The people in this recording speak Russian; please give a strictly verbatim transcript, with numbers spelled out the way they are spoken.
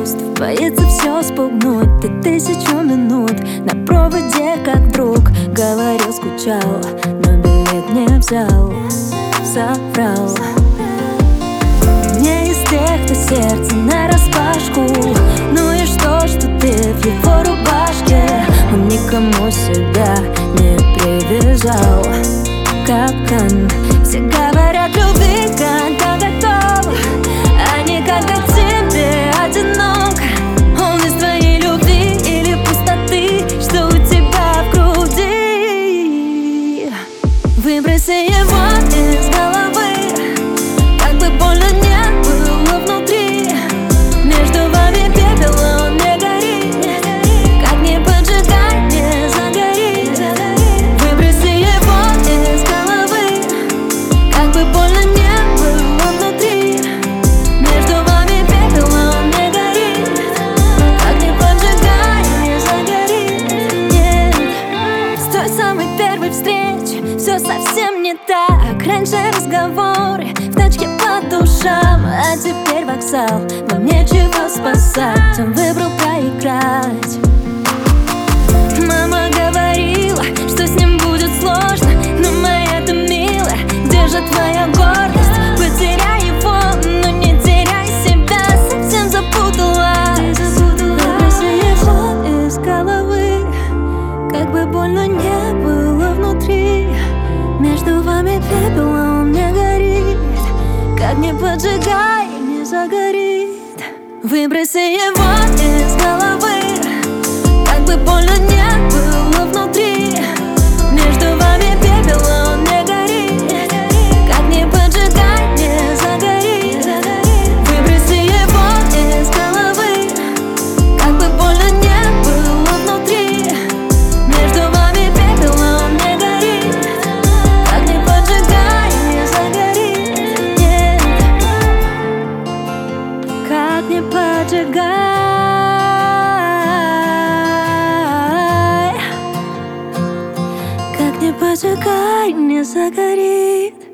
чувств, боится все спугнуть. Ты тысячу минут на проводе, как друг. Говорил, скучал, но билет не взял. Соврал. Не из тех, кто сердце нараспашку. Ну и что, что ты в его рубашке? Он никому себя не привязал. Как он, все говорят, любви, когда готов, а не когда тебе одинок. Он из твоей любви или пустоты, что у тебя в груди. Выброси его из головы, как бы больно не было внутри. Между вами пепел, он не горит, как не поджигай, не загорит. Выброси его из головы, как бы больно не было внутри. Между вами пепел, он не горит, как не поджигай, не загорит. Нет, с той самой первой встречи все совсем не так. Раньше разговоры в тачке по душам, а теперь вокзал, вам нечего спасать. Он выбрал проиграть. Мама говорила, что с ним будет сложно, но моя-то милая, где же твоя гордость? Потеряй его, но не теряй себя, совсем запуталась. Выброси его из головы, как бы больно не было внутри. Между вами пепел, а он не горит, как не поджигай, не загорит. Выброси его из головы, как бы больно не было внутри. Между вами пепел, а он не горит, как не поджигай, не загорит. Выброси его из головы, как бы больно не было внутри. Между вами пепел, а он не горит, как не поджигай, не загорит. Нет, как не поджигай, как не поджигай, не загорит.